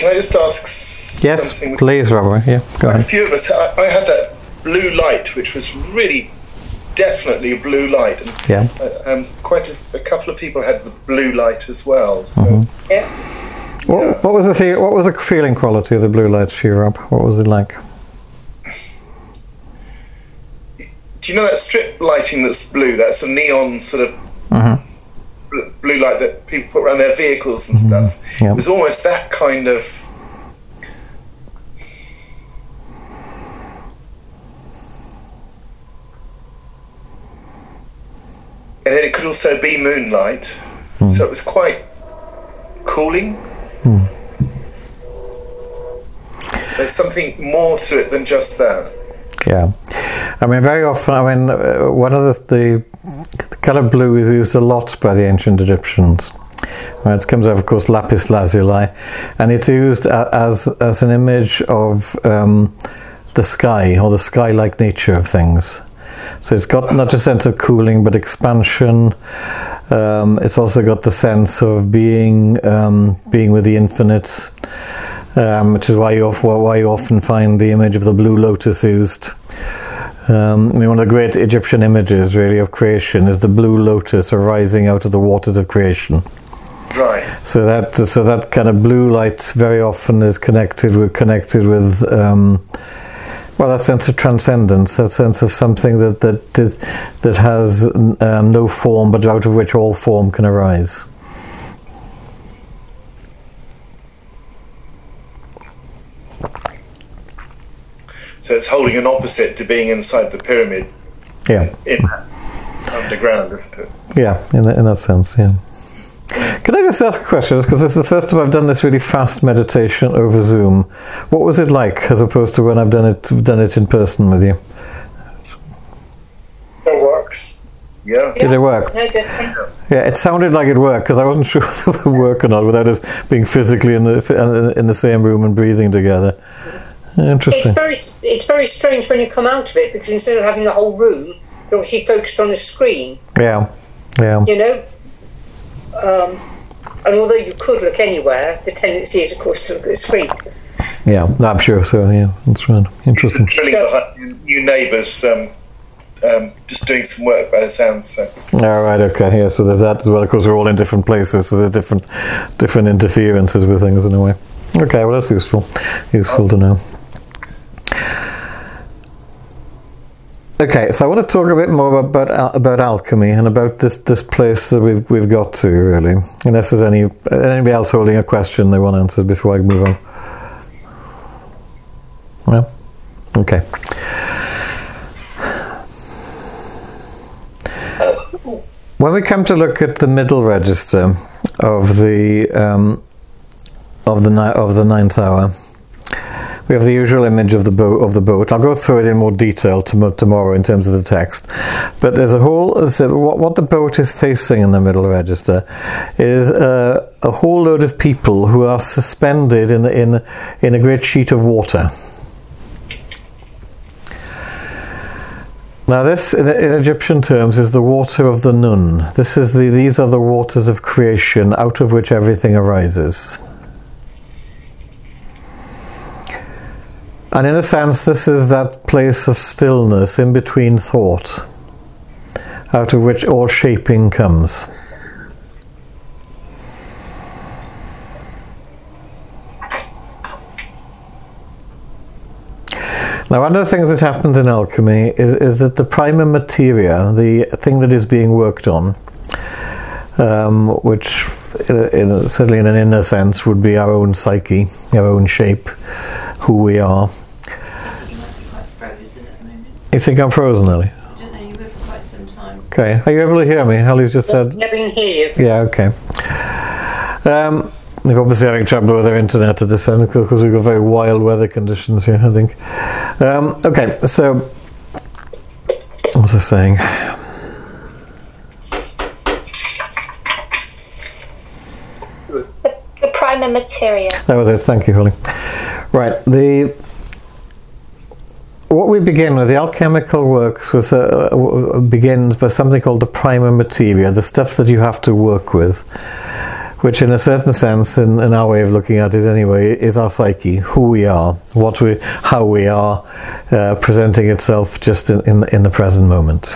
can I just ask something? Yes, please, Robert. Yeah, go ahead. A few of us, I had that blue light, which was really definitely a blue light, and quite a couple of people had the blue light as well. So, What was the feeling quality of the blue light for you, Rob? What was it like? Do you know that strip lighting that's blue? That's a neon sort of blue light that people put around their vehicles and stuff. Yep. It was almost that kind of. And then it could also be moonlight, so it was quite cooling. There's something more to it than just that. Yeah, I mean, very often, one of the colour blue is used a lot by the ancient Egyptians. It comes out, of course, lapis lazuli, and it's used as an image of the sky, or the sky-like nature of things. So it's got not just a sense of cooling, but expansion. It's also got the sense of being with the infinite, which is why you often find the image of the blue lotus used. One of the great Egyptian images, really, of creation is the blue lotus arising out of the waters of creation. Right. So that kind of blue light very often is connected with that sense of transcendence, that sense of something that has no form, but out of which all form can arise. So it's holding an opposite to being inside the pyramid. Yeah. In underground, isn't it? Yeah, in that sense, yeah. Can I just ask a question? Because this is the first time I've done this really fast meditation over Zoom. What was it like, as opposed to when I've done it in person with you? It works. Yeah. Did it work? No different. Yeah, it sounded like it worked, because I wasn't sure if it would work or not without us being physically in the same room and breathing together. Interesting. It's very strange when you come out of it, because instead of having the whole room, you're obviously focused on the screen. Yeah. You know? And although you could look anywhere, the tendency is, of course, to look at the screen. Yeah, I'm sure so, yeah. That's right. Interesting. Drilling behind new neighbours just doing some work by the sounds. So. All right, okay, yeah, so there's that as well. Of course, we're all in different places, so there's different interferences with things in a way. Okay, well, that's useful to know. Okay, so I want to talk a bit more about alchemy and about this place that we've got to, really. Unless there's anybody else holding a question they want answered before I move on. No? Okay. When we come to look at the middle register of the ninth hour, we have the usual image of the boat. I'll go through it in more detail tomorrow in terms of the text. But there's what the boat is facing in the middle register is a whole load of people who are suspended in a great sheet of water. Now this, in Egyptian terms, is the water of the Nun. These are the waters of creation out of which everything arises. And in a sense, this is that place of stillness in between thought, out of which all shaping comes. Now, one of the things that happens in alchemy is that the prima materia, the thing that is being worked on, which certainly in an inner sense would be our own psyche, our own shape, who we are. You think I'm frozen, Ellie? I don't know, you were for quite some time. Okay, are you able to hear me? Ellie's just said... I can hear you. Yeah, okay. They're obviously having trouble with their internet at this end because we've got very wild weather conditions here, I think. Okay, so... What was I saying? The prima materia. That was it, thank you, Holly. Right, what we begin with, the alchemical works begins by something called the prima materia, the stuff that you have to work with, which in a certain sense, in our way of looking at it anyway, is our psyche, who we are, how we are presenting itself just in the present moment.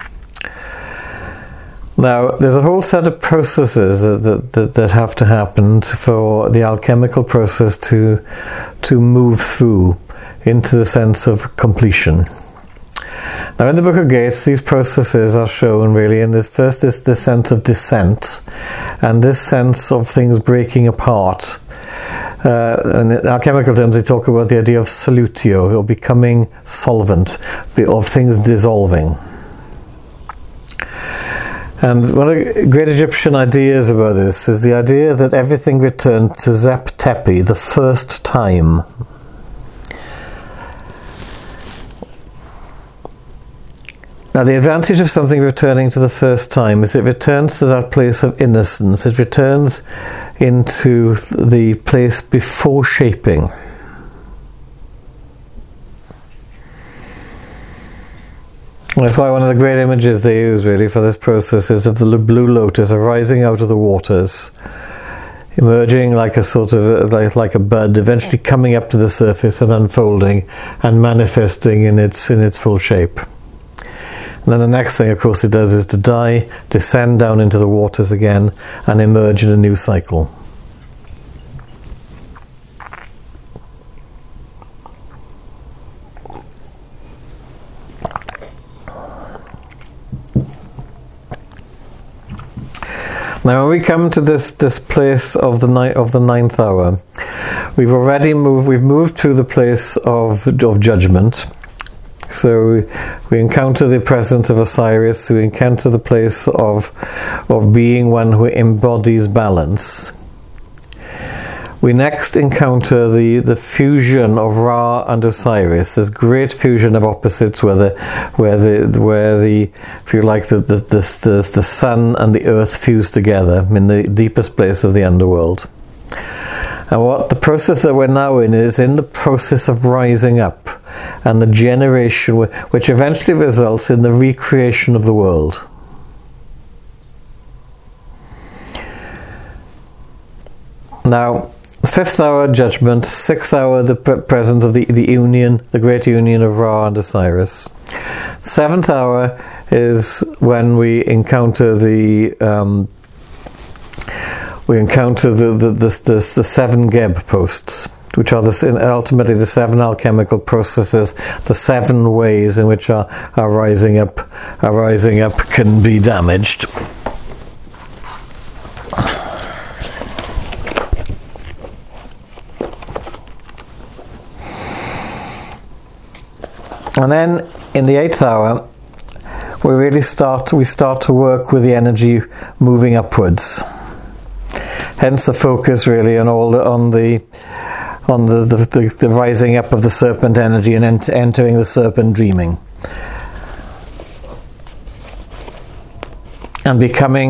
Now, there's a whole set of processes that have to happen for the alchemical process to move through into the sense of completion. Now, in the Book of Gates, these processes are shown really in this. First is the sense of descent, and this sense of things breaking apart. And in alchemical terms, they talk about the idea of solutio, or becoming solvent, of things dissolving. And one of the great Egyptian ideas about this is the idea that everything returned to Zep Tepi the first time. Now, the advantage of something returning to the first time is it returns to that place of innocence. It returns into the place before shaping. That's why one of the great images they use really for this process is of the blue lotus arising out of the waters, emerging like a sort of like a bud, eventually coming up to the surface and unfolding and manifesting in its full shape. And then the next thing, of course, it does is to die, descend down into the waters again, and emerge in a new cycle. Now, when we come to this place of the ninth hour, we've moved through the place of judgment. So we encounter the presence of Osiris, we encounter the place of being one who embodies balance. We next encounter the fusion of Ra and Osiris, this great fusion of opposites where the if you like the sun and the earth fuse together in the deepest place of the underworld. And what the process that we're now in is in the process of rising up and the generation which eventually results in the recreation of the world. Now, fifth hour judgment, sixth hour the presence of the union, the great union of Ra and Osiris. Seventh hour is when we encounter the seven Geb posts, which are ultimately the seven alchemical processes, the seven ways in which our rising up can be damaged. And then in the eighth hour, we start to work with the energy moving upwards. Hence the focus really on the rising up of the serpent energy and entering the serpent dreaming, and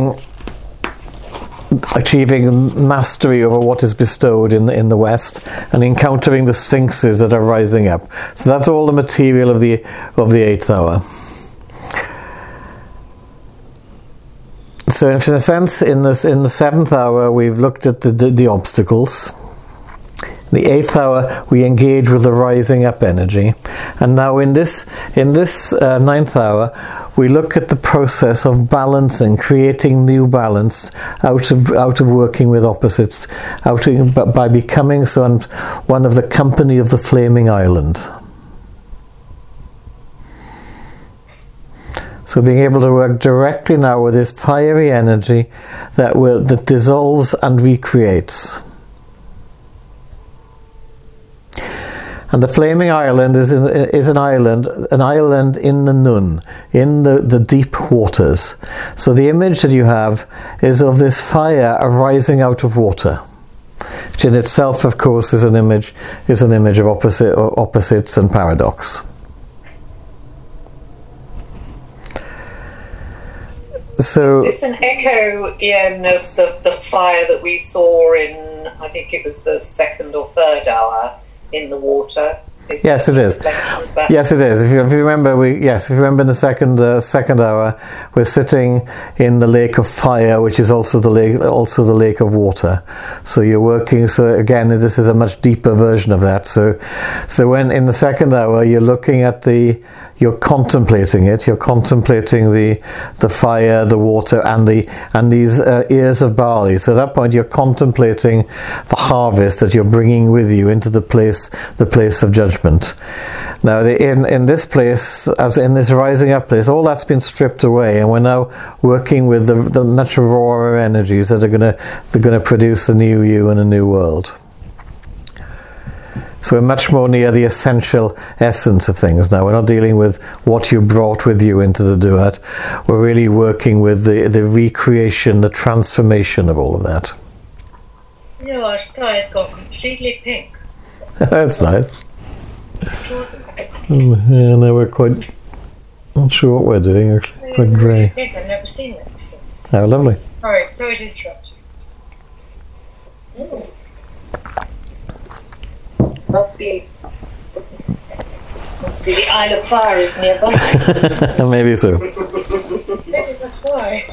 achieving mastery over what is bestowed in the West, and encountering the sphinxes that are rising up. So that's all the material of the eighth hour. So in a sense, in the seventh hour, we've looked at the obstacles. In the eighth hour, we engage with the rising up energy, and now in this ninth hour, we look at the process of balancing, creating new balance out of working with opposites, by becoming one of the company of the flaming island. So being able to work directly now with this fiery energy that dissolves and recreates. And the flaming island is an island in the Nun, in the deep waters. So the image that you have is of this fire arising out of water, which in itself, of course, is an image of opposites and paradox. So it's an echo, Ian, of the fire that we saw in, I think it was the second or third hour, in the water. Yes, it is. Yes, it is. If you remember, if you remember in the second hour, we're sitting in the lake of fire, which is also the lake of water. So you're working. So again, this is a much deeper version of that. So when in the second hour you're looking at you're contemplating it. You're contemplating the fire, the water, and these ears of barley. So at that point, you're contemplating the harvest that you're bringing with you into the place of judgment. Now, in this place, as in this rising up place, all that's been stripped away, and we're now working with the much rawer energies that are going to produce a new you and a new world. So we're much more near the essential essence of things now. We're not dealing with what you brought with you into the duat. We're really working with the recreation, the transformation of all of that. You know, our sky has gone completely pink. That's nice. Extraordinary. Yeah, no, we're quite not sure what we're doing, actually. Quite grey. Pink. I've never seen that before. Oh, lovely. Sorry to interrupt you. Must be the Isle of Fire is nearby. Maybe so. Maybe that's why.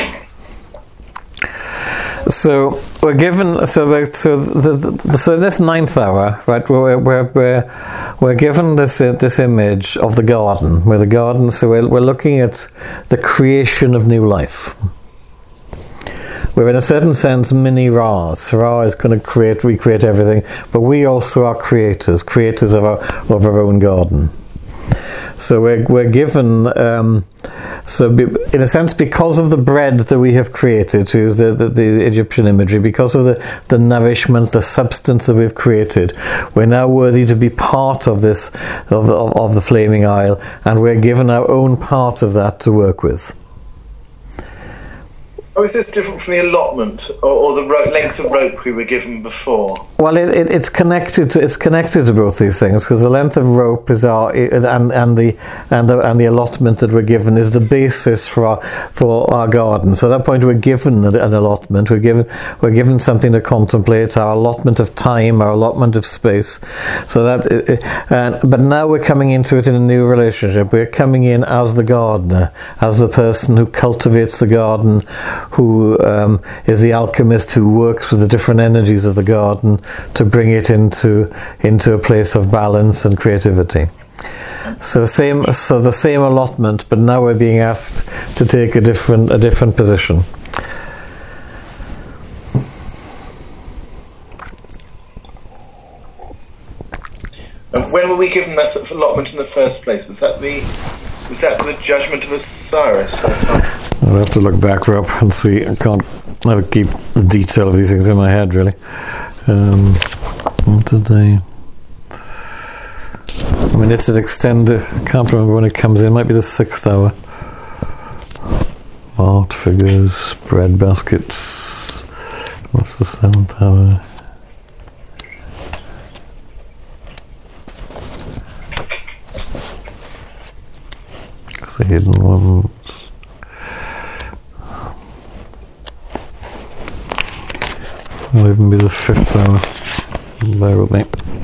So we're given. So in this ninth hour, right? We're given this image of the garden. Where the garden. So we're looking at the creation of new life. We're in a certain sense mini Ra's. Ra is going to recreate everything, but we also are creators of our own garden. So we're given, in a sense, because of the bread that we have created, to use the Egyptian imagery, because of the nourishment, the substance that we've created, we're now worthy to be part of this, of the flaming isle, and we're given our own part of that to work with. Oh, is this different from the allotment or the length of rope we were given before? Well, it's connected to both these things, because the length of rope is and the allotment that we're given is the basis for our garden. So at that point, we're given an allotment. We're given something to contemplate, our allotment of time, our allotment of space. So but now we're coming into it in a new relationship. We're coming in as the gardener, as the person who cultivates the garden, who is the alchemist who works with the different energies of the garden to bring it into a place of balance and creativity. So the same allotment, but now we're being asked to take a different position. And when were we given that sort of allotment in the first place? Was that the judgment of Osiris? I'll have to look back up and see. I can't never keep the detail of these things in my head, really. What did they? I mean, it's an extended. I can't remember when it comes in. It might be the 6th hour. Art figures, bread baskets. What's the 7th hour? The hidden ones. Will even be the 5th hour. Bear with me.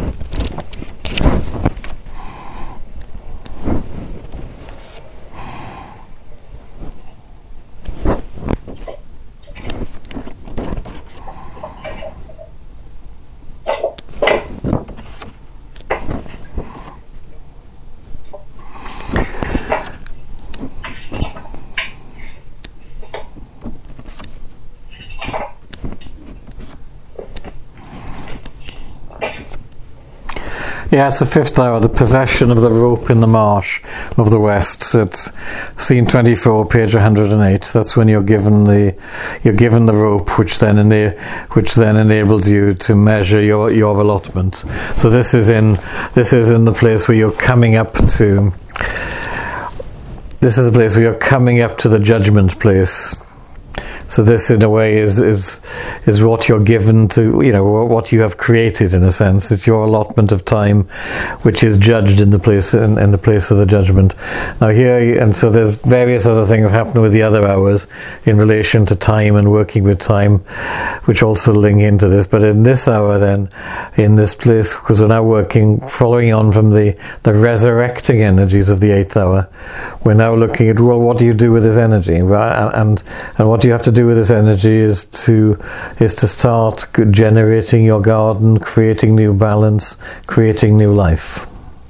Yeah, it's the 5th hour, the possession of the rope in the marsh of the West. It's scene 24, page 108. That's when you're given the rope, which then enables you to measure your allotment. So this is in the place where you're coming up to. This is the place where you're coming up to the judgment place. So this, in a way, is what you're given to, what you have created, in a sense. It's your allotment of time, which is judged in the place of the judgment. Now here, and so there's various other things happening with the other hours in relation to time and working with time, which also link into this. But in this hour, then, in this place, because we're now working, following on from the resurrecting energies of the 8th hour, we're now looking at, well, what do you do with this energy? And what you have to do with this energy is to start generating your garden, creating new balance, creating new life.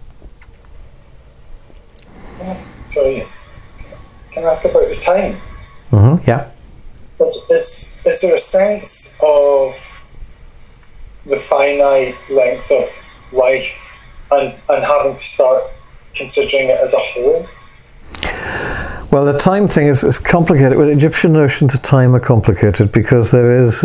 Brilliant. Can I ask about the time? Mm-hmm, yeah. Is there a sense of the finite length of life and having to start considering it as a whole? Well, the time thing is complicated. Well, Egyptian notions of time are complicated because there is...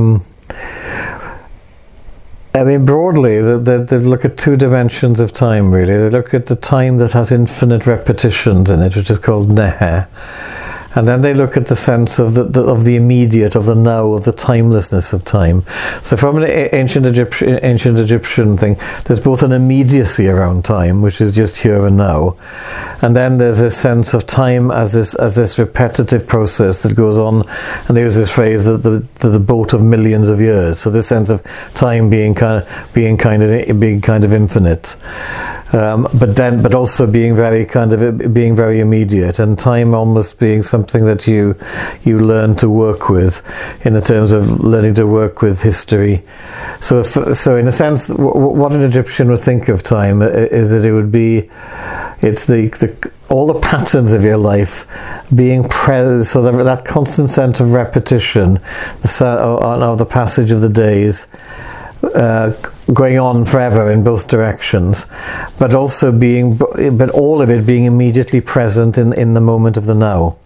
broadly, they look at two dimensions of time, really. They look at the time that has infinite repetitions in it, which is called neher. And then they look at the sense of the immediate, of the now, of the timelessness of time. So from an ancient Egyptian thing, there's both an immediacy around time, which is just here and now, and then there's this sense of time as this repetitive process that goes on. And there's this phrase that the boat of millions of years. So this sense of time being kind of infinite. But also being very immediate, and time almost being something that you learn to work with, in the terms of learning to work with history. So in a sense, what an Egyptian would think of time is that it's all the patterns of your life being present, so that constant sense of repetition, of the passage of the days. Going on forever in both directions, but also all of it being immediately present in the moment of the now.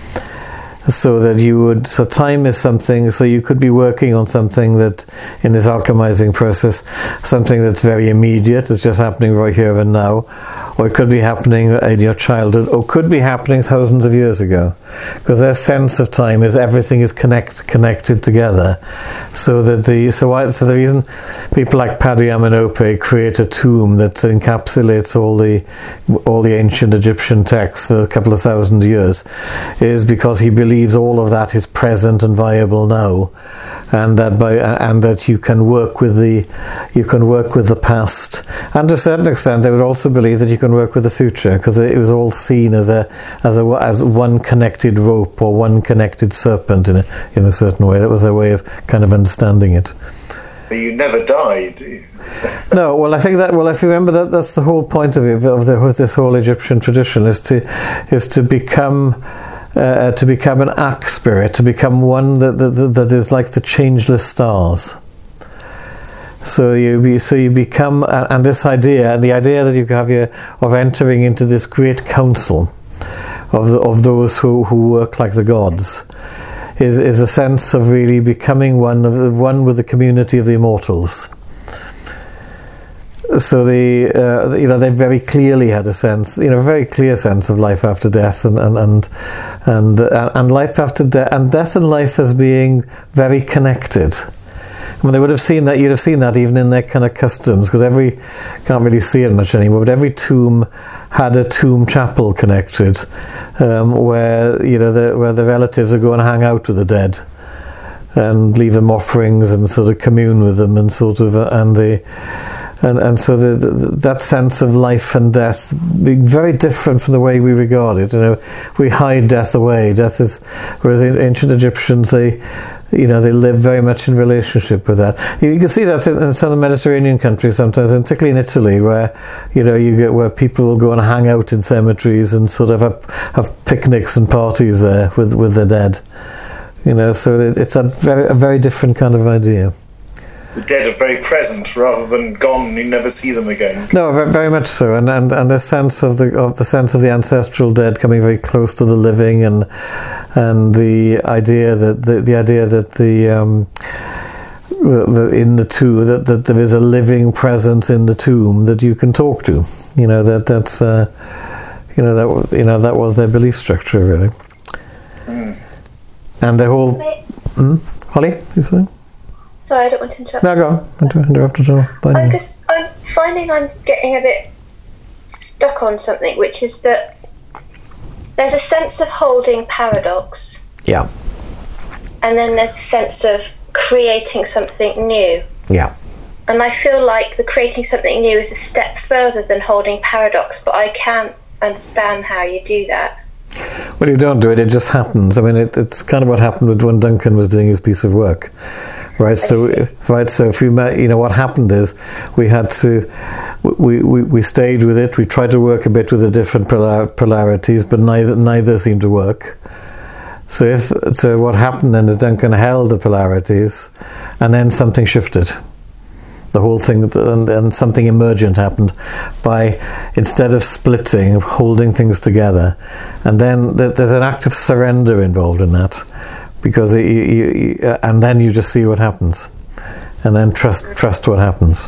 So time is something, so you could be working on something that, in this alchemizing process, something that's very immediate, it's just happening right here and now, or it could be happening in your childhood, or could be happening thousands of years ago, because their sense of time is everything is connected together. So the reason people like Paddy Aminope create a tomb that encapsulates all the ancient Egyptian texts for a couple of thousand years is because he believes all of that is present and viable now, and that you can work with the past, and to a certain extent they would also believe that you can work with the future, because it was all seen as one connected rope or one connected serpent in a certain way. That was their way of kind of understanding it. You never die, do you? No, well, I think that. Well, if you remember, that's the whole point of this whole Egyptian tradition is to become an arc spirit, to become one that is like the changeless stars. So you become, and this idea, and the idea that you have of entering into this great council of those who work like the gods, is a sense of really becoming one with the community of the immortals. So they very clearly had a sense, a very clear sense of life after death, and life after death, and death and life as being very connected. I mean, they would have seen that. You'd have seen that even in their kind of customs, because can't really see it much anymore. But every tomb had a tomb chapel connected, where the relatives would go and hang out with the dead, and leave them offerings and sort of commune with them, and so that sense of life and death being very different from the way we regard it. We hide death away. Whereas in ancient Egyptians, they live very much in relationship with that. You can see that in some of the Mediterranean countries sometimes, and particularly in Italy, where where people will go and hang out in cemeteries and sort of have picnics and parties there with their dead. So it's a very different kind of idea. The dead are very present rather than gone. You never see them again. No, very much so, and the sense of the ancestral dead coming very close to the living, and the idea that in the tomb that there is a living presence in the tomb that you can talk to. That was their belief structure, really. And the whole... Holly, you saying? Sorry, I don't want to interrupt. No, go on. Interrupt at all. I'm finding I'm getting a bit stuck on something, which is that there's a sense of holding paradox. Yeah. And then there's a sense of creating something new. Yeah. And I feel like the creating something new is a step further than holding paradox, but I can't understand how you do that. Well, you don't do it, it just happens. I mean, it's kind of what happened when Duncan was doing his piece of work. Right, so if you met, what happened is we stayed with it. We tried to work a bit with the different polarities, but neither seemed to work. So what happened then is Duncan held the polarities, and then something shifted. The whole thing, and something emergent happened by, instead of splitting, of holding things together. And then there's an act of surrender involved in that, because and then you just see what happens, and then trust what happens.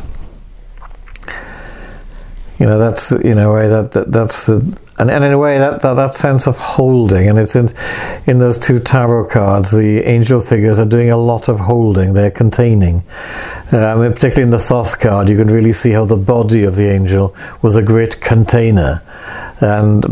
That's that's the, and in a way that sense of holding, and it's in those two tarot cards, the angel figures are doing a lot of holding. They're containing. Particularly in the Thoth card, you can really see how the body of the angel was a great container, and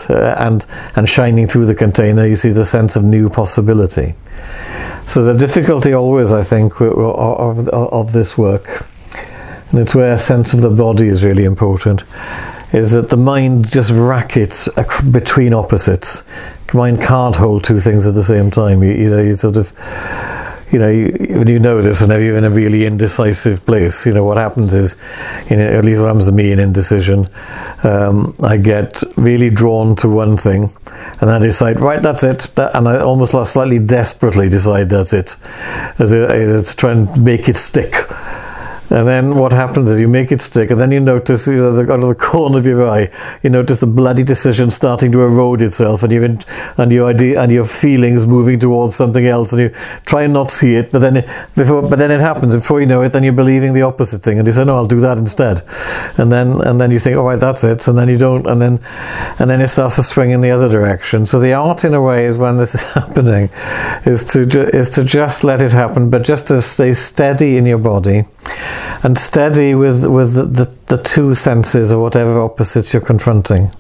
shining through the container, you see the sense of new possibility. So the difficulty always, I think, of this work, and it's where a sense of the body is really important, is that the mind just rackets between opposites. The mind can't hold two things at the same time. You sort of, you know this whenever you're in a really indecisive place. What happens is, at least what happens to me in indecision, I get really drawn to one thing, and I decide, right, that's it, and I almost slightly desperately decide that's it, as to try and make it stick. And then what happens is you make it stick, and then you notice, out of the corner of your eye, you notice the bloody decision starting to erode itself, and your idea and your feelings moving towards something else, and you try and not see it, but then it happens. Before you know it, then you're believing the opposite thing, and you say, no, I'll do that instead. And then you think, all right, that's it, and then you don't, and then it starts to swing in the other direction. So the art, in a way, is when this is happening, is to just let it happen, but just to stay steady in your body. And steady with the two senses or whatever opposites you're confronting.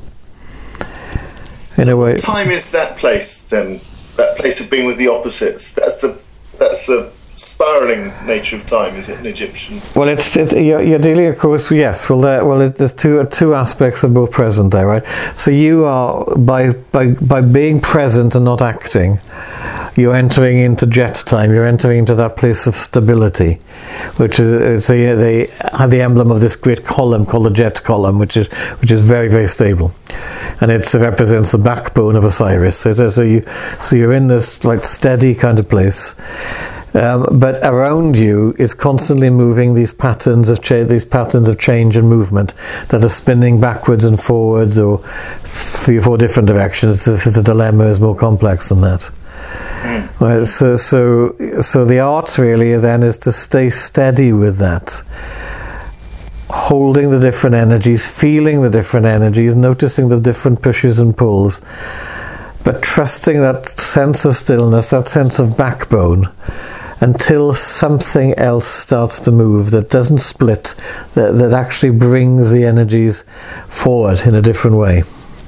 In a way, time is that place then, that place of being with the opposites. That's the spiraling nature of time, is it, in Egyptian? Well, you're dealing, of course. Yes. Well, there's two aspects are both present there, right? So you are by being present and not acting, you're entering into jet time. You're entering into that place of stability, which is they have the emblem of this great column called the jet column, which is very, very stable, and it represents the backbone of Osiris. So you're in this like steady kind of place. But around you is constantly moving these patterns of change and movement that are spinning backwards and forwards, or 3 or 4 different directions. The dilemma is more complex than that. Right, so the art really then is to stay steady with that, holding the different energies, feeling the different energies, noticing the different pushes and pulls, but trusting that sense of stillness, that sense of backbone, until something else starts to move that doesn't split, that actually brings the energies forward in a different way,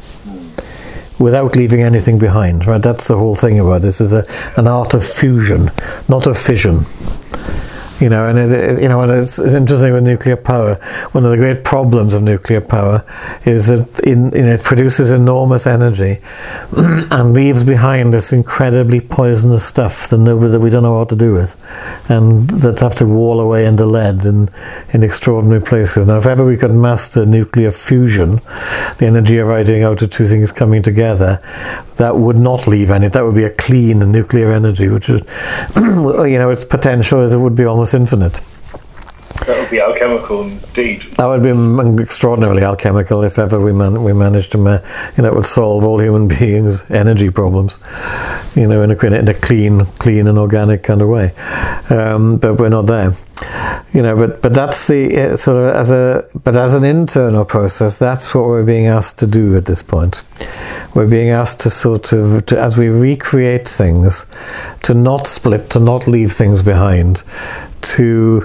without leaving anything behind. Right? That's the whole thing about this. Is an art of fusion, not of fission. And and it's interesting with nuclear power. One of the great problems of nuclear power is that it produces enormous energy and leaves behind this incredibly poisonous stuff that we don't know what to do with, and that have to wall away into lead in extraordinary places. Now, if ever we could master nuclear fusion, the energy arising out of two things coming together, that would not leave any. That would be a clean nuclear energy, which is, its potential is it would be almost infinite. That would would be alchemical indeed. That would be extraordinarily alchemical if ever we managed to, it would solve all human beings' energy problems, in a clean and organic kind of way. But we're not there, But that's the sort of as an internal process. That's what we're being asked to do at this point. We're being asked to as we recreate things, to not split, to not leave things behind, to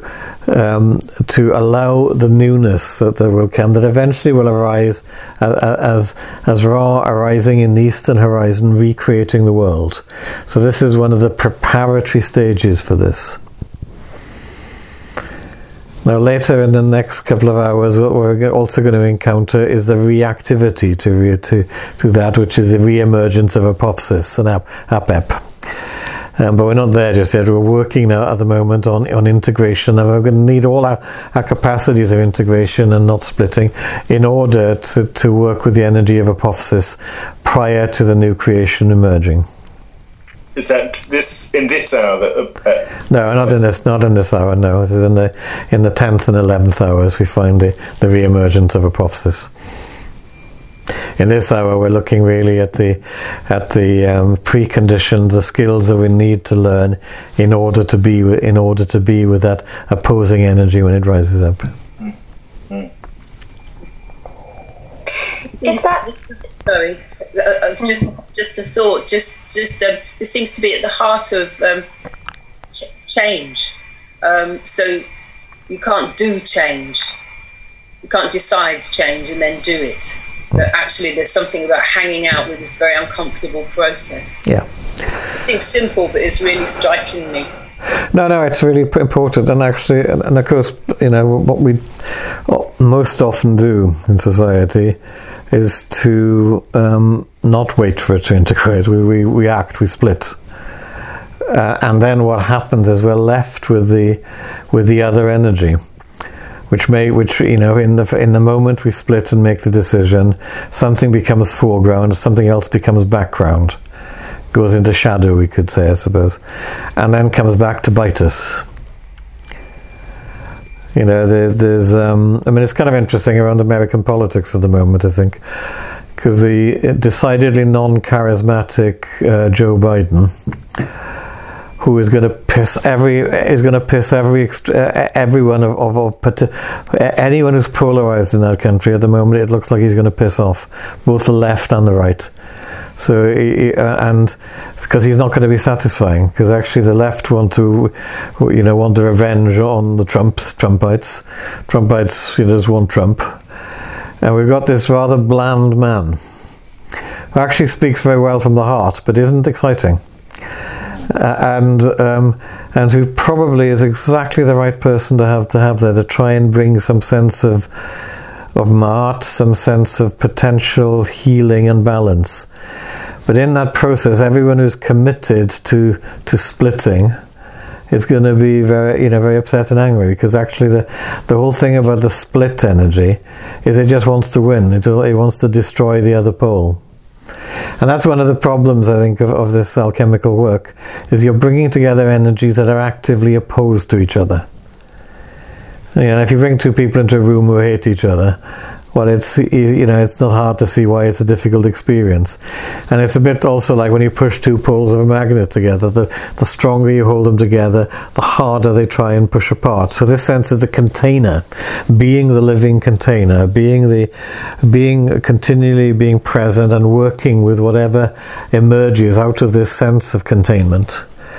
allow the newness that will come, that eventually will arise as Ra arising in the eastern horizon, recreating the world. So this is one of the preparatory stages for this. Now later in the next couple of hours, what we're also going to encounter is the reactivity to that, which is the re-emergence of apophysis and apep. But we're not there just yet. We're working now at the moment on integration, and we're going to need all our capacities of integration and not splitting in order to work with the energy of apophysis prior to the new creation emerging. Is that in this hour that? No, not in this hour. No, this is in the 10th and 11th hours. We find the re-emergence of apophysis. In this hour, we're looking really at the preconditions, the skills that we need to learn in order to be with that opposing energy when it rises up. Is that? Sorry, just a thought. This seems to be at the heart of change. So you can't do change. You can't decide change and then do it. That actually there's something about hanging out with this very uncomfortable process. Yeah. It seems simple, but it's really striking me. No, it's really important, and actually, and of course, what we most often do in society is to not wait for it to integrate. We act, we split, and then what happens is we're left with the other energy. Which in the moment we split and make the decision, something becomes foreground, something else becomes background, goes into shadow, we could say, I suppose, and then comes back to bite us. There's it's kind of interesting around American politics at the moment, I think, because the decidedly non-charismatic Joe Biden, who is going to piss everyone anyone who's polarized in that country at the moment. It looks like he's going to piss off both the left and the right. So and because he's not going to be satisfying, because actually the left want to revenge on the Trumpites. Trumpites just want Trump, and we've got this rather bland man who actually speaks very well from the heart, but isn't exciting. And who probably is exactly the right person to have there to try and bring some sense of mart, some sense of potential healing and balance. But in that process, everyone who's committed to splitting is going to be very upset and angry, because actually the whole thing about the split energy is it just wants to win. It wants to destroy the other pole. And that's one of the problems, I think, of this alchemical work, is you're bringing together energies that are actively opposed to each other. If you bring two people into a room who hate each other, well, it's not hard to see why it's a difficult experience. And it's a bit also like when you push two poles of a magnet together. The stronger you hold them together, the harder they try and push apart. So this sense of the container, being the living container, continually being present and working with whatever emerges out of this sense of containment,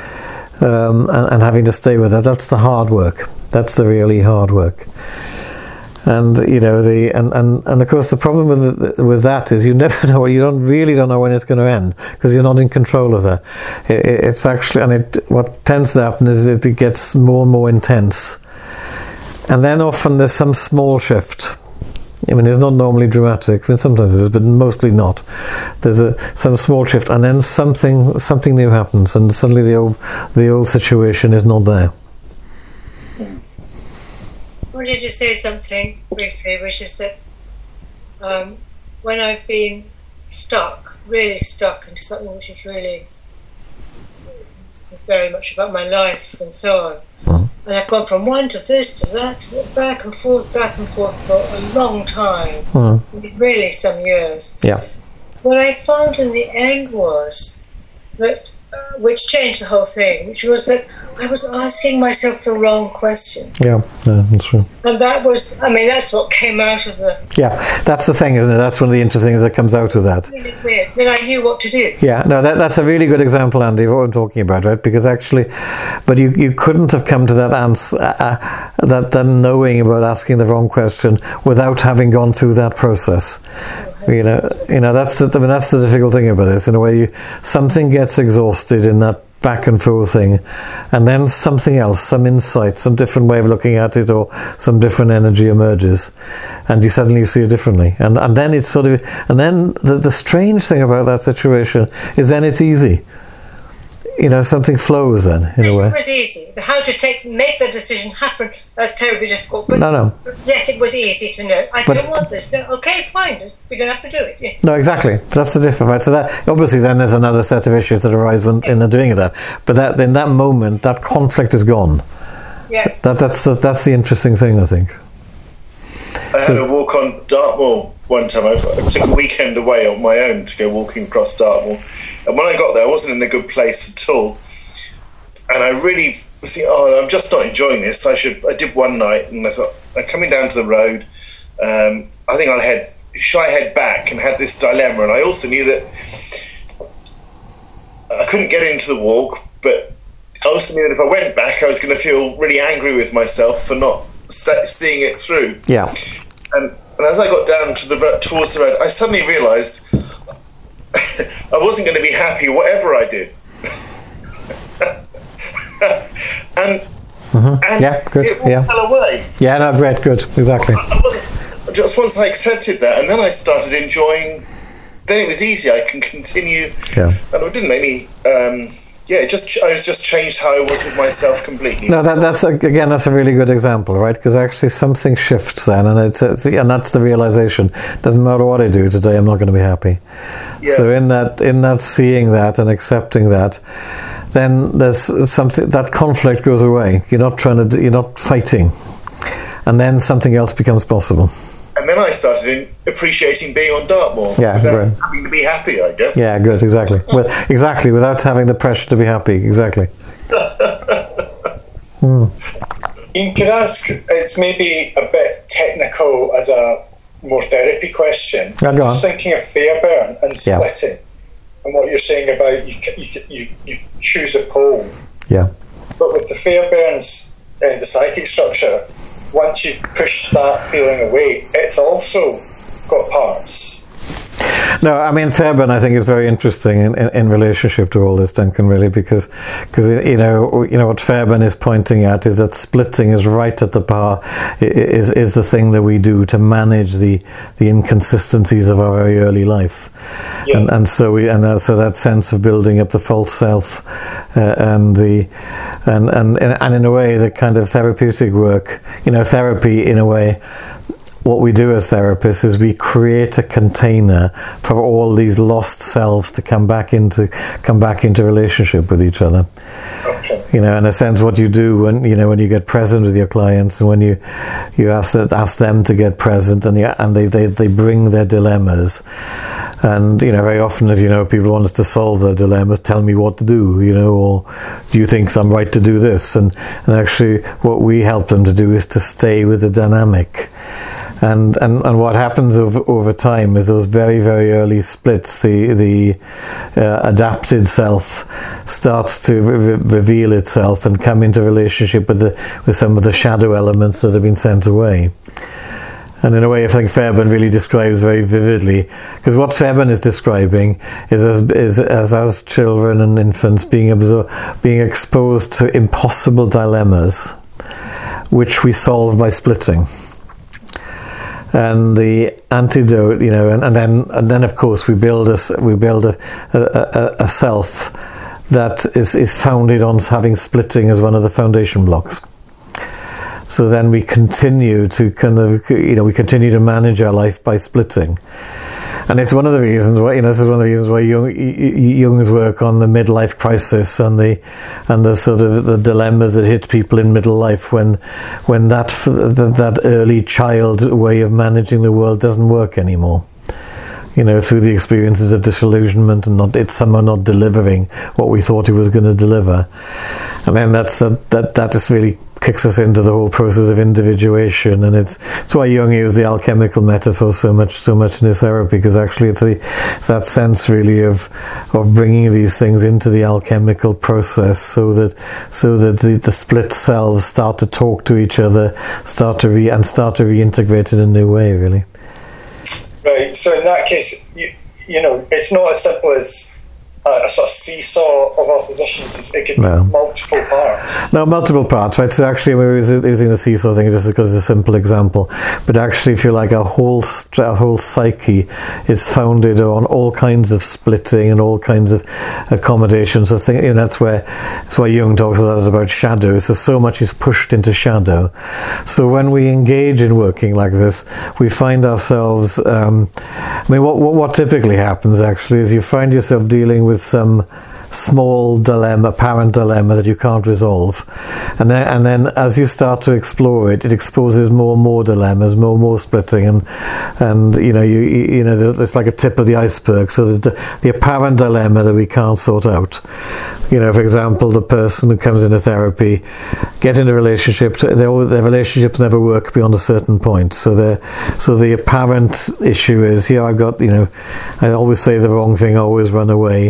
and having to stay with that. That's the hard work. That's the really hard work. And and of course the problem with that is you never know. You don't know when it's going to end, because you're not in control of that. It's actually, what tends to happen is that it gets more and more intense, and then often there's some small shift. It's not normally dramatic. Sometimes it is, but mostly not. There's some small shift, and then something new happens, and suddenly the old situation is not there. I wanted to say something briefly, which is that when I've been really stuck into something which is really very much about my life and so on, And I've gone from one to this to that, back and forth for a long time, really some years. Yeah. What I found in the end was that, which changed the whole thing, which was that I was asking myself the wrong question. Yeah, that's true. And that was, I mean, that's what came out of the... Yeah, that's the thing, isn't it? That's one of the interesting things that comes out of that. Really weird. Then I knew what to do. Yeah, no, that's a really good example, Andy, of what I'm talking about, right? Because actually, but you couldn't have come to that answer, that knowing about asking the wrong question without having gone through that process. You know, that's the difficult thing about this. In a way, something gets exhausted in that back and forth thing, and then something else, some insight, some different way of looking at it, or some different energy emerges, and you suddenly see it differently. And then it's sort of, and then the strange thing about that situation is then it's easy. You know, something flows then, in a way. It was easy. How to make the decision happen, that's terribly difficult. But No. Yes, it was easy to know. I don't want this. No, okay, fine. We don't have to do it. Yeah. No, exactly. That's the difference, right? So that obviously then there's another set of issues that arise in the doing of that. But that in that moment, that conflict is gone. Yes. That's the interesting thing, I think. I had a walk on Dartmoor one time. I took a weekend away on my own to go walking across Dartmoor, and when I got there, I wasn't in a good place at all. And I really was thinking, I'm just not enjoying this. I did one night, and I thought, I'm coming down to the road. I think should I head back? And had this dilemma. And I also knew that I couldn't get into the walk, but I also knew that if I went back, I was going to feel really angry with myself for not seeing it through. Yeah. And as I got down towards the road, I suddenly realised I wasn't going to be happy whatever I did. and yeah, good. it all fell away. Yeah, no, great, good, exactly. Just once I accepted that, and then I started enjoying. Then it was easy. I can continue, and it didn't make me. I just changed how I was with myself completely. No, that's a really good example, right? Because actually something shifts then, and and that's the realization. Doesn't matter what I do today, I'm not going to be happy. Yeah. So in that seeing that and accepting that, then there's something, that conflict goes away. You're not fighting, and then something else becomes possible. And then I started appreciating being on Dartmoor without having to be happy, I guess. Yeah, good, exactly. Well, exactly, without having the pressure to be happy, exactly. You could ask, it's maybe a bit technical as a more therapy question. Yeah, go on. Just thinking of Fairbairn and splitting, and what you're saying about you choose a pole. Yeah. But with the Fairbairns and the psychic structure, once you've pushed that feeling away, it's also got parts. No, I mean, Fairbairn, I think, is very interesting in relationship to all this, Duncan, really, because you know what Fairbairn is pointing at is that splitting is right at the power, is the thing that we do to manage the inconsistencies of our very early life. Yeah. And so that sense of building up the false self, and in a way the kind of therapeutic work, therapy in a way. What we do as therapists is we create a container for all these lost selves to come back into relationship with each other. Okay. In a sense, what you do when you get present with your clients, and when you ask them to get present, and they bring their dilemmas, and very often, as people want us to solve their dilemmas, tell me what to do, or do you think I'm right to do this? And actually, what we help them to do is to stay with the dynamic. And what happens over time is those very, very early splits, the adapted self starts to reveal itself and come into relationship with some of the shadow elements that have been sent away. And in a way, I think Fairbairn really describes very vividly, because what Fairbairn is describing is as children and infants being exposed to impossible dilemmas, which we solve by splitting. And the antidote, and then of course we build a self that is founded on having splitting as one of the foundation blocks. So then we continue to we continue to manage our life by splitting. And it's one of the reasons why, this is one of the reasons why Jung's work on the midlife crisis and the sort of the dilemmas that hit people in middle life when that early child way of managing the world doesn't work anymore. Through the experiences of disillusionment and it's somehow not delivering what we thought he was going to deliver. And then that just really kicks us into the whole process of individuation, and it's why Jung used the alchemical metaphor so much in his therapy, because actually it's that sense really of bringing these things into the alchemical process so that the split selves start to talk to each other, start to reintegrate in a new way, really. Right, so in that case, it's not as simple as a sort of seesaw of oppositions. It could be multiple parts. No, multiple parts, right? So actually, we're using the seesaw thing just because it's a simple example. But actually, if you like, a whole psyche is founded on all kinds of splitting and all kinds of accommodations. So that's why Jung talks a lot about shadows. So much is pushed into shadow. So when we engage in working like this, we find ourselves. What typically happens actually is you find yourself dealing with some small apparent dilemma that you can't resolve, and then as you start to explore it exposes more and more dilemmas, more and more splitting, and it's like a tip of the iceberg. So the apparent dilemma that we can't sort out, for example, the person who comes into therapy get in a relationship, their relationships never work beyond a certain point. So the apparent issue is, I've got, I always say the wrong thing, always run away.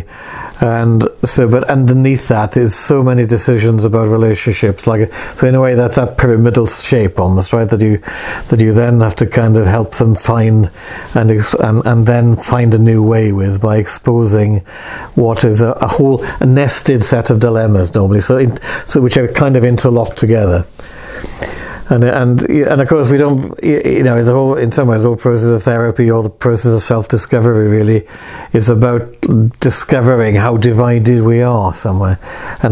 But underneath that is so many decisions about relationships. So in a way, that's that pyramidal shape almost, right? That you then have to kind of help them find and then find a new way with by exposing what is a whole nested set of dilemmas normally. So which are kind of interlocked together. And of course we don't, in some ways the whole process of therapy or the process of self-discovery really is about discovering how divided we are somewhere, and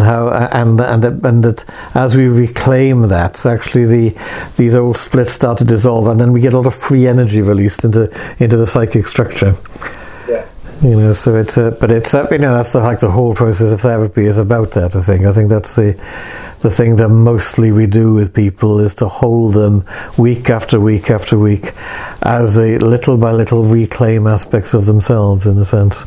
that as we reclaim that, actually these old splits start to dissolve, and then we get a lot of free energy released into the psychic structure. Yeah. So that's the whole process of therapy is about that. I think that's the thing that mostly we do with people is to hold them week after week after week as they little by little reclaim aspects of themselves, in a sense.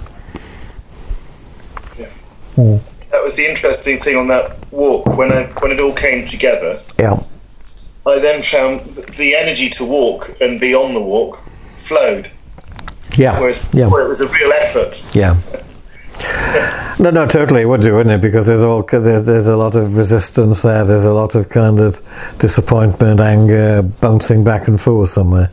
Yeah. That was the interesting thing on that walk when it all came together. Yeah. I then found the energy to walk and be on the walk flowed. Yeah. Whereas before it was a real effort. Yeah. No, totally, it would do, wouldn't it? Because there's a lot of resistance there. There's a lot of kind of disappointment, anger, bouncing back and forth somewhere.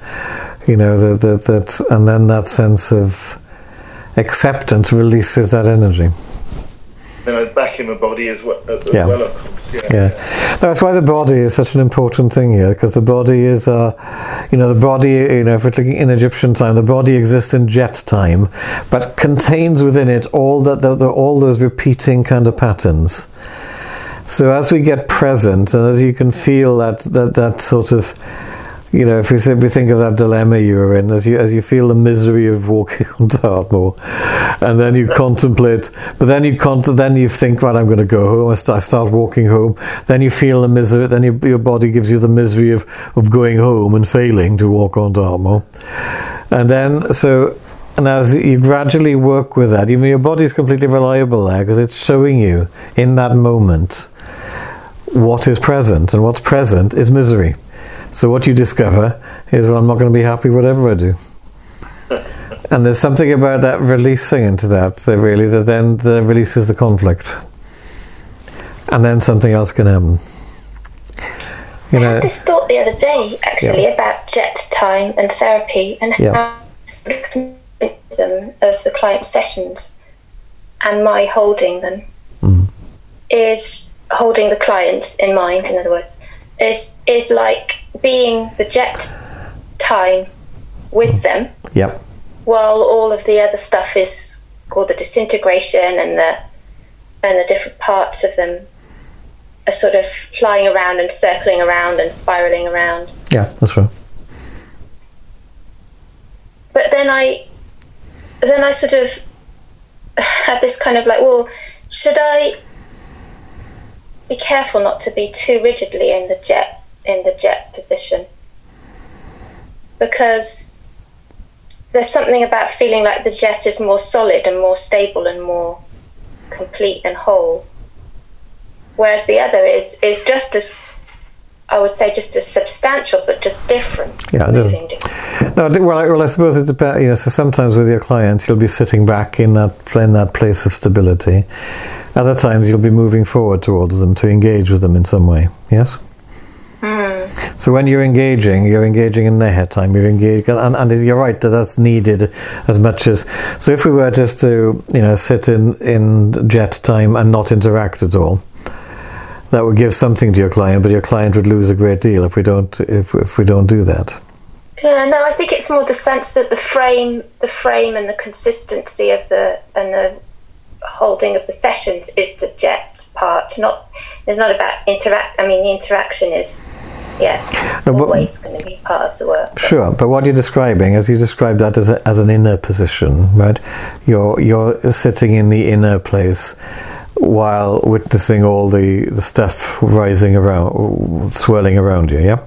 That and then that sense of acceptance releases that energy. Then I was back in my body as well, of course. Yeah. That's why the body is such an important thing here, because the body is, the body, if we're looking in Egyptian time, the body exists in jet time, but contains within it all those repeating kind of patterns. So as we get present, and as you can feel that sort of, if we think of that dilemma you were in, as you feel the misery of walking on Dartmoor, and then you contemplate, but then you think, right, I'm going to go home. I start walking home. Then you feel the misery. Then your body gives you the misery of going home and failing to walk on Dartmoor, and as you gradually work with that, your body is completely reliable there, because it's showing you in that moment what is present, and what's present is misery. So what you discover is, well, I'm not going to be happy whatever I do. And there's something about that releasing into that then releases the conflict. And then something else can happen. I had this thought the other day, actually, about jet time and therapy, and how the mechanism of the client sessions and my holding them is holding the client in mind, in other words, is like being the jet time with them, while all of the other stuff is called the disintegration, and the different parts of them are sort of flying around and circling around and spiraling around. Yeah, that's right. But then I then I sort of had this kind of like, well, should I be careful not to be too rigidly in the jet position? Because there's something about feeling like the jet is more solid and more stable and more complete and whole, whereas the other is just as, I would say, just as substantial but just different. Yeah, no, well, I suppose it depends. So sometimes with your clients, you'll be sitting back in that place of stability. Other times, you'll be moving forward towards them to engage with them in some way. Yes. So when you're engaging in Neha time. You're engaged, and you're right that's needed as much as. So if we were just to sit in jet time and not interact at all, that would give something to your client, but your client would lose a great deal if we don't do that. Yeah, no, I think it's more the sense that the frame and the consistency of the holding of the sessions is the jet part. It's not about interact. I mean, the interaction is. Yeah, always going to be part of the work. Sure, but what you're describing, as you describe that as an inner position, right? You're sitting in the inner place while witnessing all the stuff rising around, swirling around you. Yeah.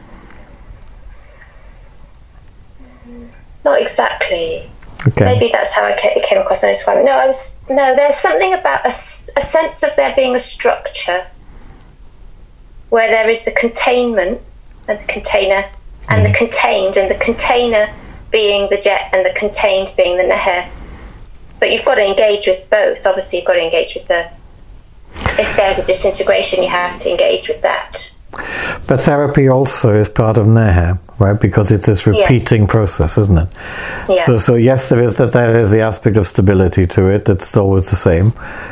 Not exactly. Okay. Maybe that's how it came across when I described it. No, there's something about a sense of there being a structure, where there is the containment and the container and the contained, and the container being the jet and the contained being the Neha. But you've got to engage with both. Obviously, you've got to engage with if there's a disintegration, you have to engage with that. But therapy also is part of Neha, right? Because it's this repeating process, isn't it? Yeah. So yes, there is the aspect of stability to it. It's always the same.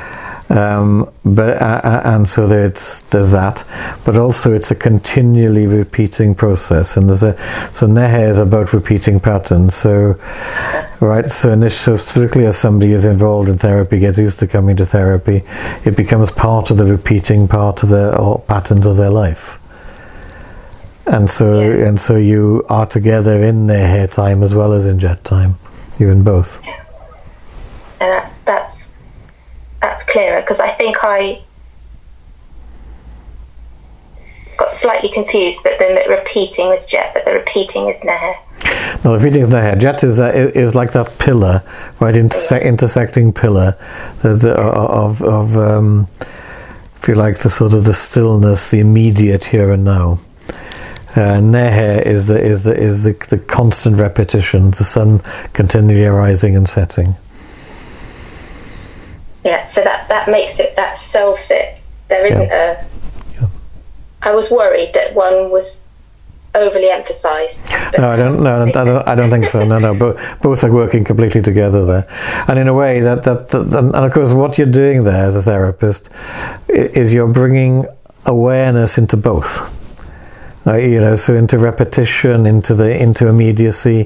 And so there's that, but also it's a continually repeating process, and so Neha is about repeating patterns. So, right. So particularly as somebody is involved in therapy, gets used to coming to therapy, it becomes part of the repeating part of their patterns of their life. And so you are together in Neha time as well as in jet time. You're in both. Yeah. And that's clearer, because I think I got slightly confused, but then the repeating was jet, but the repeating is Neha. No, the repeating is Neha. Jet is like that pillar, right? Intersecting pillar of if you like, the sort of the stillness, the immediate here and now. Neha is the constant repetition, the sun continually arising and setting. Yeah, so that makes it, that solves it. There isn't I was worried that one was overly emphasised. No, I don't think so. No, both are working completely together there, and in a way that and of course what you're doing there as a therapist is you're bringing awareness into both. So into repetition, into immediacy.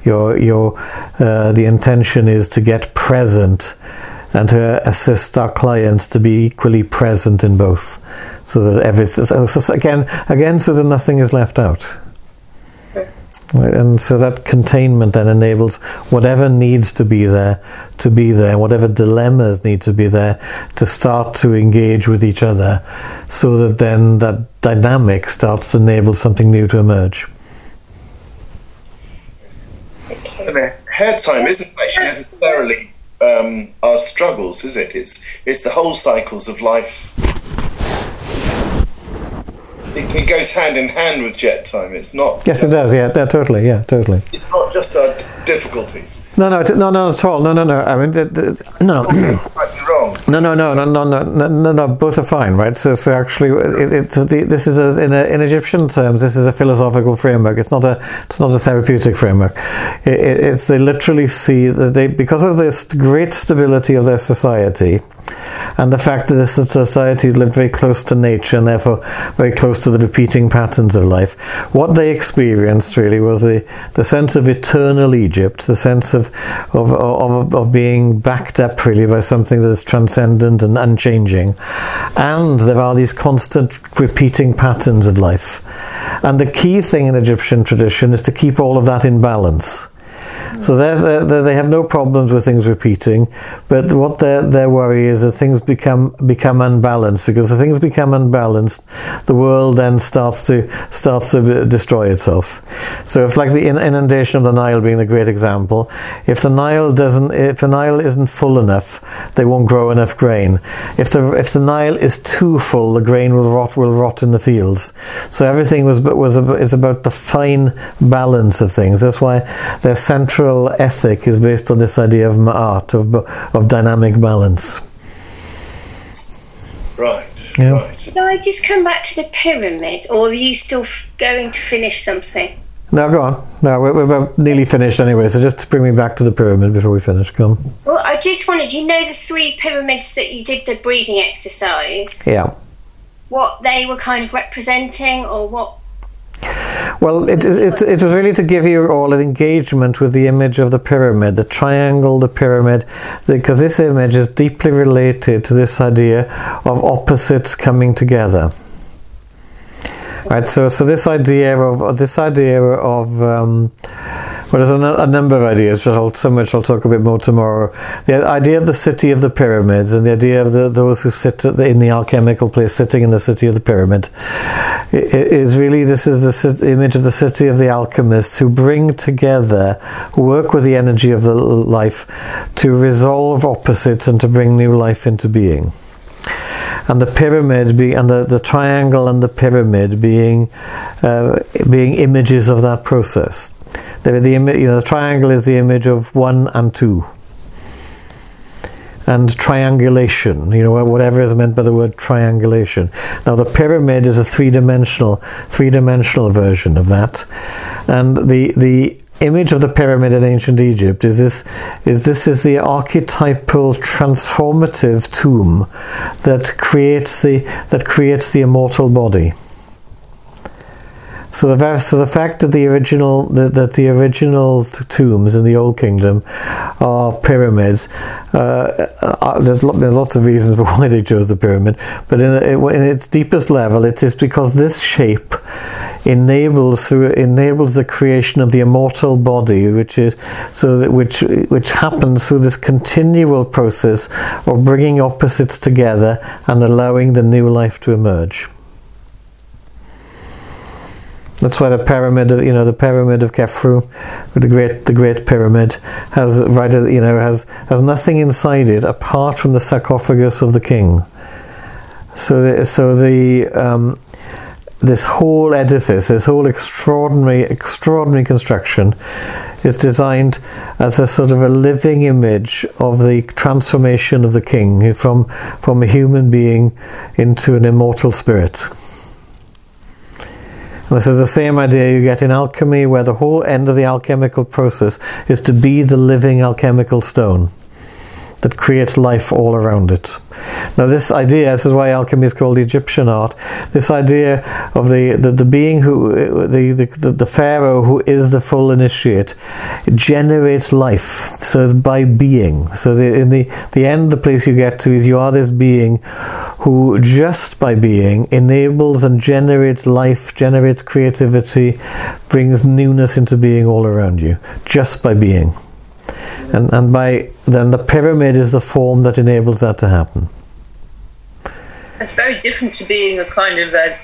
The intention is to get present and to assist our clients to be equally present in both, so that everything, again, so that nothing is left out. And so that containment then enables whatever needs to be there, whatever dilemmas need to be there, to start to engage with each other, so that then that dynamic starts to enable something new to emerge. And the hair time isn't actually necessarily our struggles, is it? It's the whole cycles of life. It goes hand in hand with jet time. It's not. Yes, it does. Yeah, totally. Yeah, totally. It's not just our difficulties. No, not at all. No. I mean, no. Wrong. No. Both are fine, right? So actually, this is in Egyptian terms, this is a philosophical framework. It's not a therapeutic framework. They literally see that because of this great stability of their society, and the fact that this society lived very close to nature and therefore very close to the repeating patterns of life, what they experienced really was the sense of eternal Egypt, the sense of being backed up really by something that is transcendent and unchanging. And there are these constant repeating patterns of life. And the key thing in Egyptian tradition is to keep all of that in balance. So they have no problems with things repeating, but what their worry is that things become unbalanced, because if things become unbalanced, the world then starts to destroy itself. So if, like the inundation of the Nile being the great example, if the Nile isn't full enough, they won't grow enough grain. If the Nile is too full, the grain will rot in the fields. So everything is about the fine balance of things. That's why their central ethic is based on this idea of ma'at, of dynamic balance. Right. Yeah. Right. Can I just come back to the pyramid, or are you still going to finish something? No, go on. No, we're about nearly finished anyway, so just to bring me back to the pyramid before we finish. Come on. Well, I just wondered, the 3 pyramids that you did the breathing exercise? Yeah. What they were kind of representing, or what? Well, it was really to give you all an engagement with the image of the pyramid, the triangle, the pyramid, because this image is deeply related to this idea of opposites coming together. Right, so this idea of well, there's a number of ideas, some which I'll talk a bit more tomorrow. The idea of the city of the pyramids, and the idea of those who sit in the alchemical place, sitting in the city of the pyramid, is really, this is the image of the city of the alchemists, who bring together, who work with the energy of the life to resolve opposites and to bring new life into being. And the pyramid the triangle and the pyramid being images of that process. The triangle is the image of 1 and 2, and triangulation. Whatever is meant by the word triangulation. Now, the pyramid is a three-dimensional version of that, and the image of the pyramid in ancient Egypt is the archetypal transformative tomb that creates the immortal body. So the fact that the original tombs in the Old Kingdom are pyramids, there's lots of reasons for why they chose the pyramid, but in its deepest level, it is because this shape enables the creation of the immortal body, which happens through this continual process of bringing opposites together and allowing the new life to emerge. That's why the pyramid of Khafre, the great pyramid, has nothing inside it apart from the sarcophagus of the king. This whole edifice, this whole extraordinary construction, is designed as a sort of a living image of the transformation of the king from a human being into an immortal spirit. And this is the same idea you get in alchemy, where the whole end of the alchemical process is to be the living alchemical stone that creates life all around it. Now, this is why alchemy is called Egyptian art. This idea of the being the pharaoh who is the full initiate, generates life. So by being, in the end, the place you get to is you are this being who, just by being, enables and generates life, generates creativity, brings newness into being all around you, just by being. And then the pyramid is the form that enables that to happen. It's very different to being a kind of a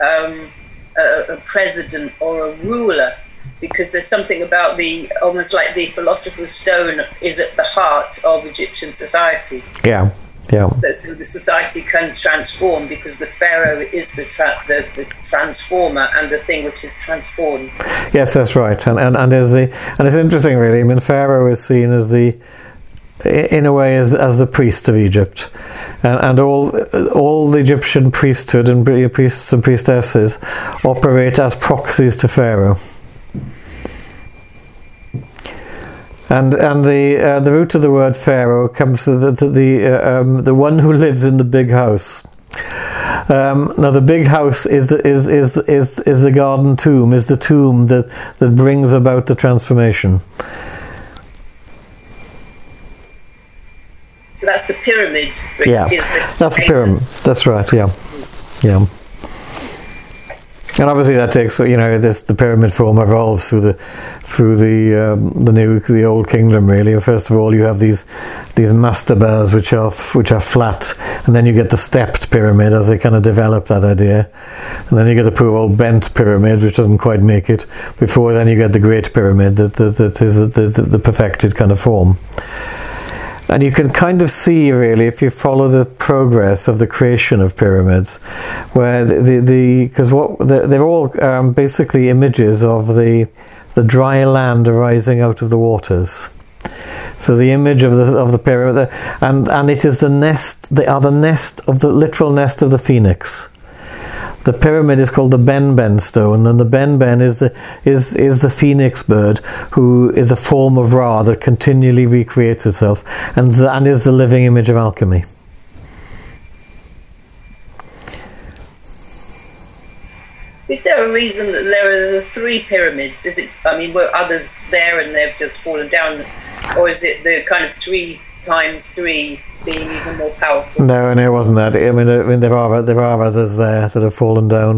president or a ruler, because there's something about almost like the philosopher's stone is at the heart of Egyptian society. Yeah. So the society can transform because the pharaoh is the transformer and the thing which is transformed. Yes, that's right. And it's interesting, really. I mean, pharaoh is seen as in a way as the priest of Egypt, and all the Egyptian priesthood and priests and priestesses operate as proxies to pharaoh. And the root of the word pharaoh comes to the one who lives in the big house. Now, the big house is the garden tomb, is the tomb that brings about the transformation. So that's the pyramid. Yeah, that's the pyramid. That's right. Yeah. And obviously that takes, the pyramid form evolves through the Old Kingdom, really. First of all, you have these mastabas which are flat, and then you get the stepped pyramid as they kind of develop that idea, and then you get the poor old bent pyramid which doesn't quite make it. Before then, you get the Great Pyramid that is the perfected kind of form. And you can kind of see, really, if you follow the progress of the creation of pyramids, where they're all basically images of the dry land arising out of the waters. So the image of the pyramid, and it is the nest. They are the literal nest of the phoenix. The pyramid is called the Ben stone, and the Ben is the phoenix bird, who is a form of Ra that continually recreates itself, and is the living image of alchemy. Is there a reason that there are the 3 pyramids? Were others there and they've just fallen down, or is it the kind of 3 times 3? Being even more powerful? No, it wasn't that. I mean, there are others there that have fallen down,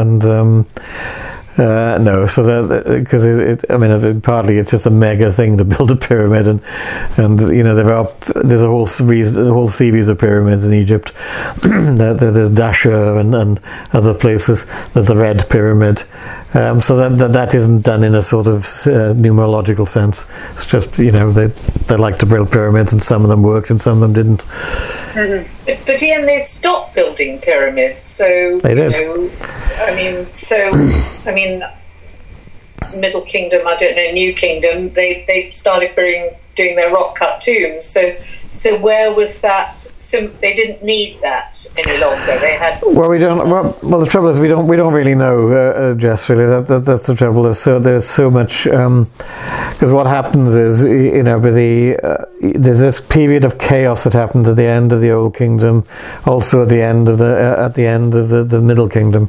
no. So because partly it's just a mega thing to build a pyramid, and there's a whole series of pyramids in Egypt. There's Dashur and other places. There's the Red Pyramid. So that isn't done in a sort of numerological sense. It's just, they like to build pyramids, and some of them worked and some of them didn't. Mm-hmm. But Ian, they stopped building pyramids, so they did. Middle Kingdom, I don't know, New Kingdom, they started doing their rock cut tombs. So where was that? They didn't need that any longer. They had. Well, we don't. Well, the trouble is we don't really know, Jess. Really, that's the trouble. There's so much. Because what happens is, there's this period of chaos that happens at the end of the Old Kingdom, also at the end of the Middle Kingdom,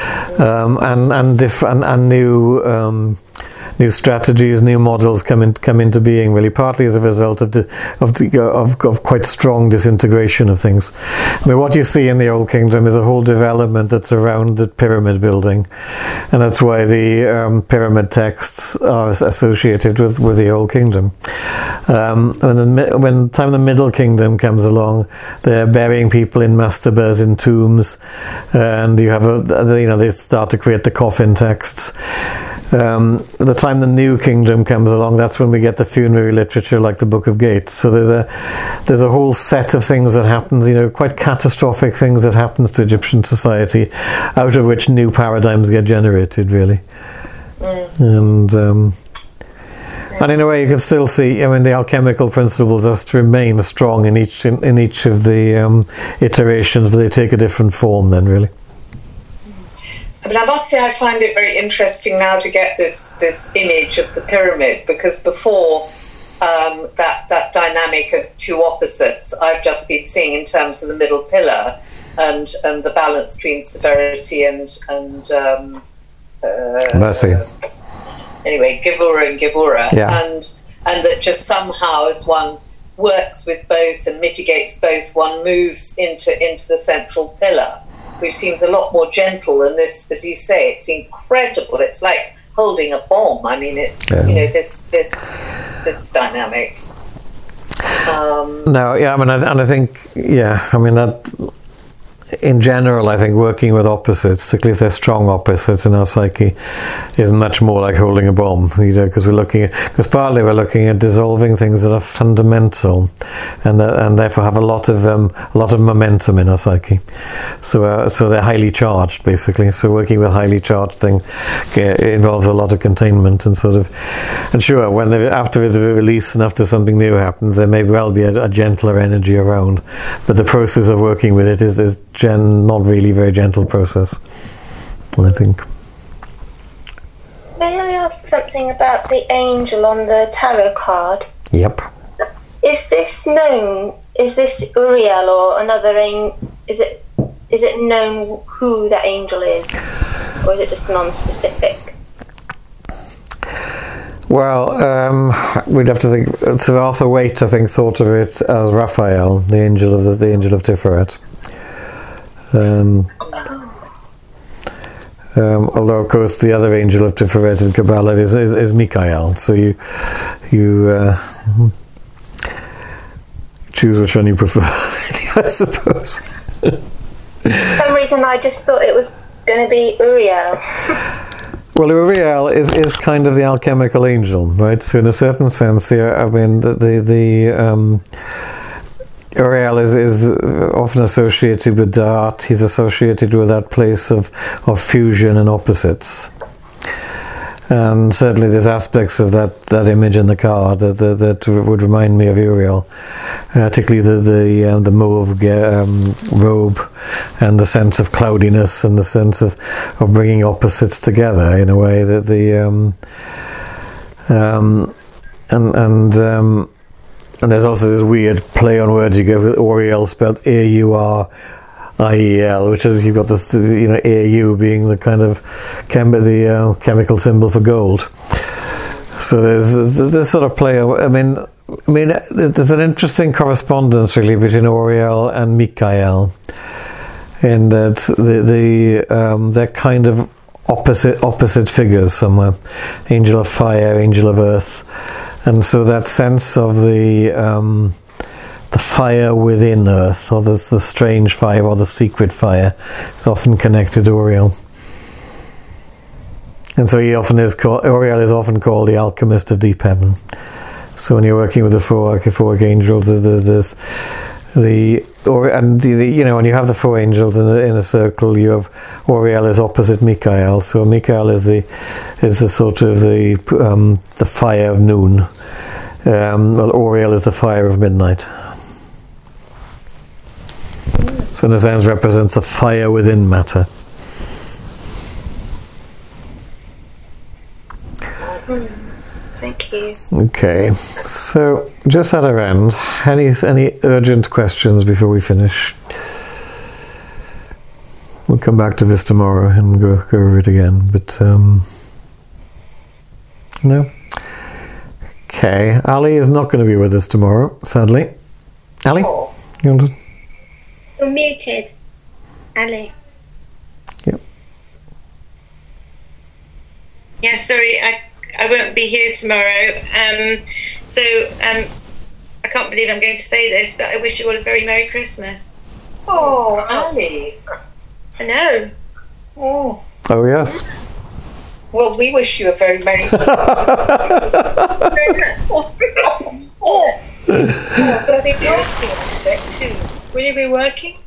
and new strategies, new models come into being, really, partly as a result of quite strong disintegration of things. I mean, what you see in the Old Kingdom is a whole development that's around the pyramid building, and that's why the pyramid texts are associated with the Old Kingdom. When the time the Middle Kingdom comes along, they're burying people in mastabas in tombs, and you have they start to create the coffin texts. The time the New Kingdom comes along, that's when we get the funerary literature like the Book of Gates. So there's a whole set of things that happens, quite catastrophic things that happens to Egyptian society, out of which new paradigms get generated, really. And in a way, you can still see. the alchemical principles just remain strong in each of the iterations, but they take a different form then, really. I must say I find it very interesting now to get this image of the pyramid, because before that dynamic of 2 opposites I've just been seeing in terms of the middle pillar and the balance between severity and mercy. Anyway, Gevura and Gevura, yeah. and that just somehow, as one works with both and mitigates both, one moves into the central pillar, which seems a lot more gentle. And this, as you say, it's incredible. It's like holding a bomb. It's this dynamic. I think that. In general, I think working with opposites, particularly if they're strong opposites in our psyche, is much more like holding a bomb. Because partly we're looking at dissolving things that are fundamental, and therefore have a lot of momentum in our psyche. So they're highly charged, basically. So working with highly charged things involves a lot of containment and sure, when after the release and after something new happens, there may well be a gentler energy around, but the process of working with it is not really very gentle process, I think. May I ask something about the angel on the tarot card? Yep. Is this known? Is this Uriel or another angel? Is it known who that angel is, or is it just non-specific? Well, we'd have to think. So Arthur Waite, I think, thought of it as Raphael, the angel of Tiferet. Although, of course, the other angel of Tiferet in Kabbalah is Mikael. So you choose which one you prefer, I suppose. For some reason, I just thought it was going to be Uriel. Well, Uriel is kind of the alchemical angel, right? So in a certain sense, Uriel is often associated with Da'at. He's associated with that place of fusion and opposites. And certainly there's aspects of that image in the card that would remind me of Uriel, particularly the mauve robe and the sense of cloudiness and the sense of bringing opposites together in a way that and there's also this weird play on words you go with Uriel spelled A-U-R-I-E-L, which is you've got this, AU being the kind of chemical symbol for gold. So there's this sort of play. I mean, there's an interesting correspondence really between Uriel and Mikael, in that they're kind of opposite figures somewhere. Angel of fire, angel of earth. And so that sense of the fire within Earth, or the strange fire, or the secret fire, is often connected to Uriel. And so Uriel is often called the alchemist of deep heaven. So when you're working with the four archiphoric angels, there's when you have the four angels in a circle, you have Uriel is opposite Mikael. So Mikael is the sort of the fire of noon. Well, Uriel is the fire of midnight. So in a sense represents the fire within matter. Thank you. Okay, so just at our end, any urgent questions before we finish? We'll come back to this tomorrow and go over it again, but no? Okay, Ali is not going to be with us tomorrow, sadly. Ali? You want to? You're muted, Ali. Yep. Yeah, sorry, I won't be here tomorrow. So I can't believe I'm going to say this, but I wish you all a very Merry Christmas. Oh, Ali. I know. Oh, yes. Well, we wish you a very Merry Christmas. Very much. But I'll be working, I expect, too. Will you be working?